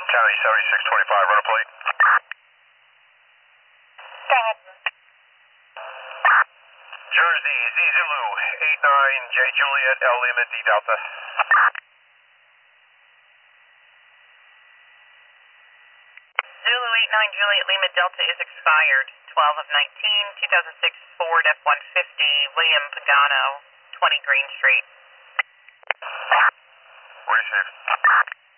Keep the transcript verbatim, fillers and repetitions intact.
County seventy-six twenty-five, run a plate. Go ahead. Jersey, Z Zulu, eight nine J Juliet, L Lima, D Delta. Zulu eight nine Juliet Lima Delta is expired. twelve of nineteen, two thousand six Ford F one fifty, William Pagano, twenty Green Street. Receive.